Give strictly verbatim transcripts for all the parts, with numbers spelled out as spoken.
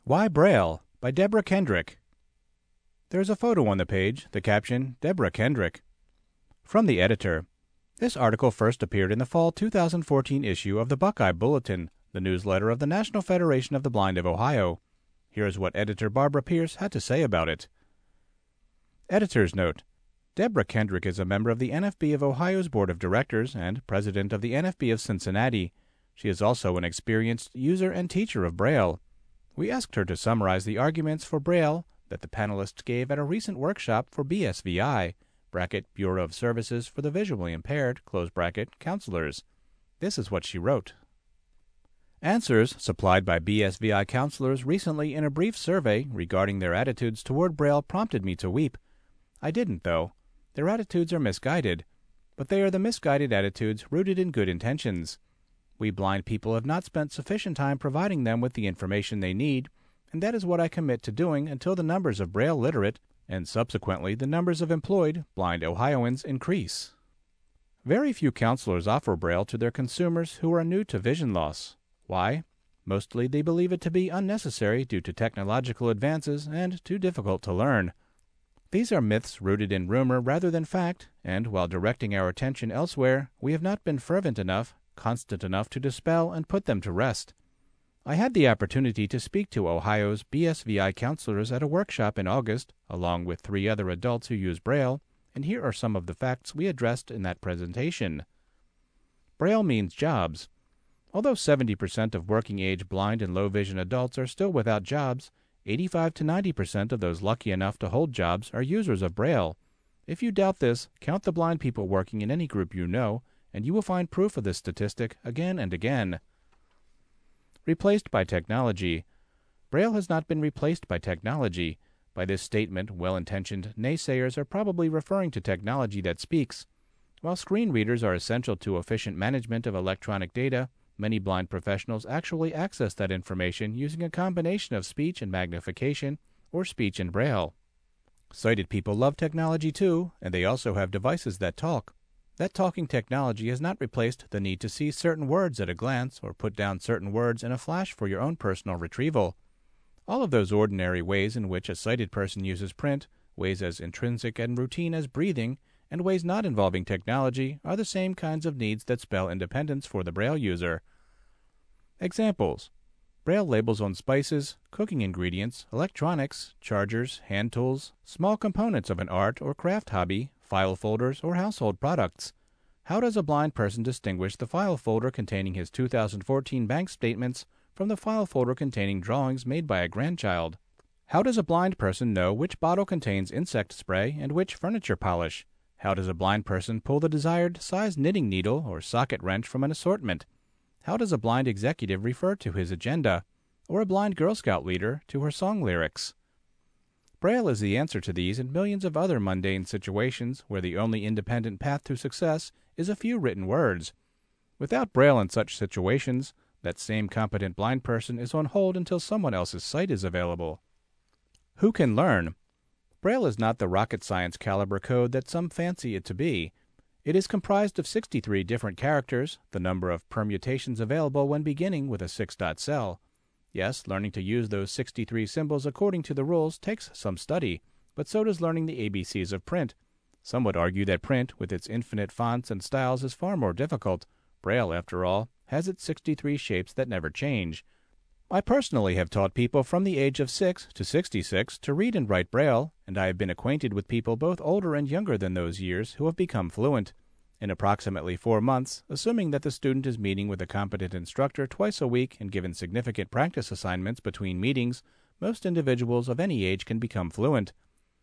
Why Braille? By Deborah Kendrick. There's a photo on the page, the caption, Deborah Kendrick. From the editor. This article first appeared in the fall two thousand fourteen issue of the Buckeye Bulletin, the newsletter of the National Federation of the Blind of Ohio. Here's what editor Barbara Pierce had to say about it. Editor's note. Deborah Kendrick is a member of the N F B of Ohio's Board of Directors and president of the N F B of Cincinnati. She is also an experienced user and teacher of Braille. We asked her to summarize the arguments for Braille that the panelists gave at a recent workshop for B S V I, bracket Bureau of Services for the Visually Impaired, close bracket, counselors. This is what she wrote. Answers supplied by B S V I counselors recently in a brief survey regarding their attitudes toward Braille prompted me to weep. I didn't, though. Their attitudes are misguided, but they are the misguided attitudes rooted in good intentions. We blind people have not spent sufficient time providing them with the information they need, and that is what I commit to doing until the numbers of Braille literate, and subsequently the numbers of employed, blind Ohioans increase. Very few counselors offer Braille to their consumers who are new to vision loss. Why? Mostly they believe it to be unnecessary due to technological advances and too difficult to learn. These are myths rooted in rumor rather than fact, and while directing our attention elsewhere, we have not been fervent enough, constant enough to dispel and put them to rest. I had the opportunity to speak to Ohio's B S V I counselors at a workshop in August, along with three other adults who use Braille, and here are some of the facts we addressed in that presentation. Braille means jobs. Although seventy percent of working-age blind and low-vision adults are still without jobs, eighty-five to ninety percent of those lucky enough to hold jobs are users of Braille. If you doubt this, count the blind people working in any group you know, and you will find proof of this statistic again and again. Replaced by technology. Braille has not been replaced by technology. By this statement, well-intentioned naysayers are probably referring to technology that speaks. While screen readers are essential to efficient management of electronic data, many blind professionals actually access that information using a combination of speech and magnification or speech and Braille. Sighted people love technology too, and they also have devices that talk. That talking technology has not replaced the need to see certain words at a glance or put down certain words in a flash for your own personal retrieval. All of those ordinary ways in which a sighted person uses print, ways as intrinsic and routine as breathing, and ways not involving technology are the same kinds of needs that spell independence for the Braille user. Examples: Braille labels on spices, cooking ingredients, electronics, chargers, hand tools, small components of an art or craft hobby, file folders, or household products. How does a blind person distinguish the file folder containing his two thousand fourteen bank statements from the file folder containing drawings made by a grandchild? How does a blind person know which bottle contains insect spray and which furniture polish? How does a blind person pull the desired size knitting needle or socket wrench from an assortment? How does a blind executive refer to his agenda, or a blind Girl Scout leader to her song lyrics? Braille is the answer to these and millions of other mundane situations where the only independent path to success is a few written words. Without Braille in such situations, that same competent blind person is on hold until someone else's sight is available. Who can learn? Braille is not the rocket science caliber code that some fancy it to be. It is comprised of sixty-three different characters, the number of permutations available when beginning with a six-dot cell. Yes, learning to use those sixty-three symbols according to the rules takes some study, but so does learning the A B Cs of print. Some would argue that print, with its infinite fonts and styles, is far more difficult. Braille, after all, has its sixty-three shapes that never change. I personally have taught people from the age of six to sixty-six to read and write Braille, and I have been acquainted with people both older and younger than those years who have become fluent. In approximately four months, assuming that the student is meeting with a competent instructor twice a week and given significant practice assignments between meetings, most individuals of any age can become fluent.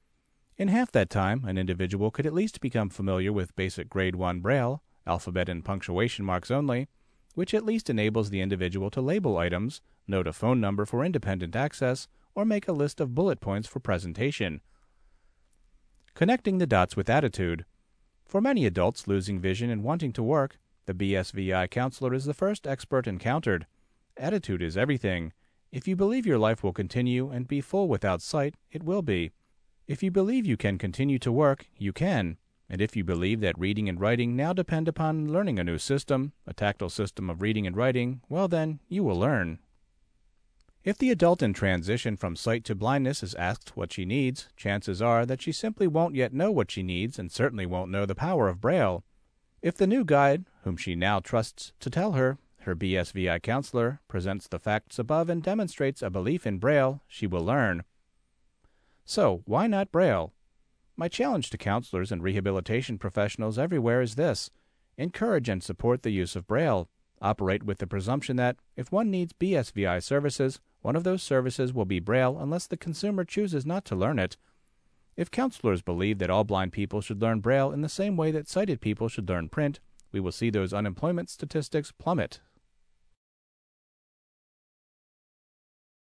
In half that time, an individual could at least become familiar with basic Grade one Braille, alphabet and punctuation marks only, which at least enables the individual to label items, note a phone number for independent access, or make a list of bullet points for presentation. Connecting the dots with attitude. For many adults losing vision and wanting to work, the B S V I counselor is the first expert encountered. Attitude is everything. If you believe your life will continue and be full without sight, it will be. If you believe you can continue to work, you can. And if you believe that reading and writing now depend upon learning a new system, a tactile system of reading and writing, well then, you will learn. If the adult in transition from sight to blindness is asked what she needs, chances are that she simply won't yet know what she needs and certainly won't know the power of Braille. If the new guide, whom she now trusts to tell her, her B S V I counselor, presents the facts above and demonstrates a belief in Braille, she will learn. So, why not Braille? My challenge to counselors and rehabilitation professionals everywhere is this: encourage and support the use of Braille. Operate with the presumption that, if one needs B S V I services, one of those services will be Braille unless the consumer chooses not to learn it. If counselors believe that all blind people should learn Braille in the same way that sighted people should learn print, we will see those unemployment statistics plummet